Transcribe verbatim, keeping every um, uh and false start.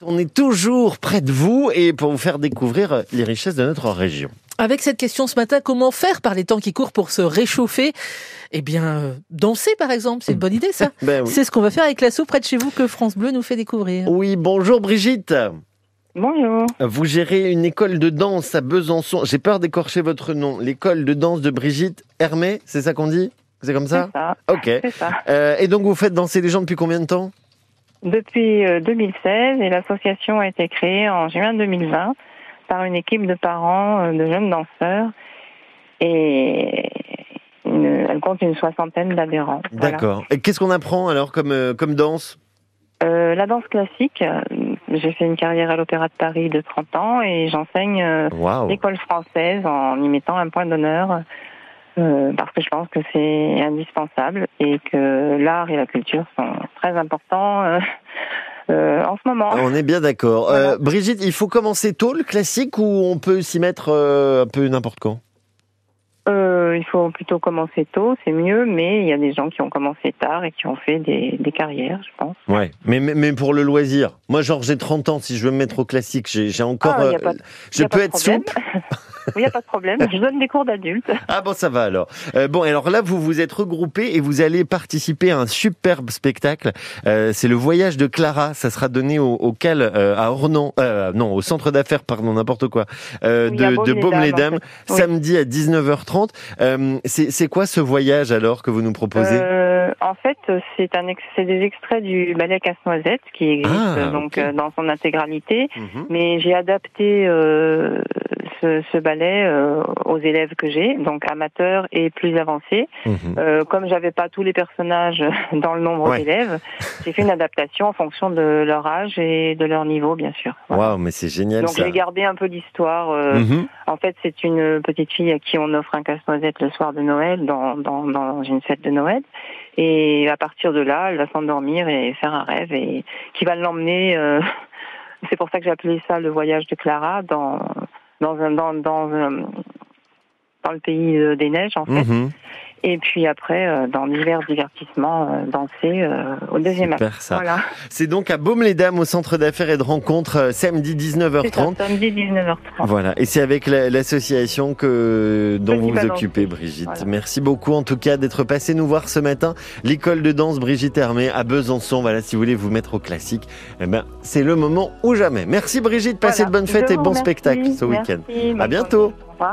On est toujours près de vous et pour vous faire découvrir les richesses de notre région. Avec cette question ce matin, comment faire par les temps qui courent pour se réchauffer ? Eh bien, euh, danser par exemple, c'est une bonne idée ça. Ben oui. C'est ce qu'on va faire avec l'assaut près de chez vous que France Bleu nous fait découvrir. Oui, bonjour Brigitte. Bonjour. Vous gérez une école de danse à Besançon. J'ai peur d'écorcher votre nom. L'école de danse de Brigitte Hermé, c'est ça qu'on dit ? C'est comme ça ? C'est ça. Ok. C'est ça. Euh, et donc vous faites danser les gens depuis combien de temps ? Depuis euh, deux mille seize et l'association a été créée en juin deux mille vingt par une équipe de parents euh, de jeunes danseurs et une, elle compte une soixantaine d'adhérents. D'accord. Voilà. Et qu'est-ce qu'on apprend alors comme, euh, comme danse ? Euh, la danse classique, euh, j'ai fait une carrière à l'Opéra de Paris de trente ans et j'enseigne euh, Waouh. l'école française en y mettant un point d'honneur euh, parce que je pense que c'est indispensable et que l'art et la culture sont très importants euh, euh, en ce moment. On est bien d'accord. Voilà. Euh, Brigitte, il faut commencer tôt le classique ou on peut s'y mettre euh, un peu n'importe quand ? Euh, il faut plutôt commencer tôt, c'est mieux, mais il y a des gens qui ont commencé tard et qui ont fait des, des carrières, je pense. Ouais, mais, mais, mais pour le loisir. Moi, genre, j'ai trente ans, si je veux me mettre au classique, j'ai, j'ai encore... Ah, y a euh, pas de- je y a peux pas de être problème. souple. Oui, il n'y a pas de problème, je donne des cours d'adultes. Ah bon, ça va alors. Euh, bon, alors là, vous vous êtes regroupés et vous allez participer à un superbe spectacle. Euh, c'est le voyage de Clara. Ça sera donné au, au Cal euh, à Ornans, euh, non, au centre d'affaires, pardon, n'importe quoi, euh, Oui, de, à de Baume-les-Dames, Baume-les-Dames, en fait. Oui. samedi à dix-neuf heures trente. Euh, c'est, c'est quoi ce voyage alors que vous nous proposez ? Euh, en fait, c'est, un ex- c'est des extraits du ballet Casse-Noisette qui existe Ah, donc ok. euh, dans son intégralité, Mhm. mais j'ai adapté euh, ce, ce ballet euh, aux élèves que j'ai, donc amateurs et plus avancés. Mhm. Euh, comme j'avais pas tous les personnages dans le nombre Ouais. d'élèves, j'ai fait une adaptation en fonction de leur âge et de leur niveau, bien sûr. Voilà. Waouh, mais c'est génial Donc ça. j'ai gardé un peu l'histoire. euh, Mhm. En fait, c'est une petite fille à qui on offre un casse-noisette le soir de Noël dans, dans, dans une fête de Noël. Et à partir de là, elle va s'endormir et faire un rêve et qui va l'emmener. Euh, c'est pour ça que j'ai appelé ça le voyage de Clara dans dans un dans dans un, dans le pays euh, des neiges en fait. Mhm. Et puis après, euh, dans divers divertissements, euh, danser euh, au deuxième acte. Super ça. Voilà. C'est donc à Baume-les-Dames au centre d'affaires et de rencontres euh, samedi dix-neuf heures C'est ça, trente. samedi dix-neuf heures trente. Voilà, et c'est avec la- l'association que dont Petit vous vous balancier. occupez, Brigitte. Voilà. Merci beaucoup en tout cas d'être passé nous voir ce matin. L'école de danse Brigitte Hermé à Besançon. Voilà, si vous voulez vous mettre au classique, eh ben c'est le moment ou jamais. Merci Brigitte, passez Voilà. de bonnes fêtes Je et vous bon remercie. spectacle ce Merci. week-end. Bonne À bientôt. journée. Au revoir.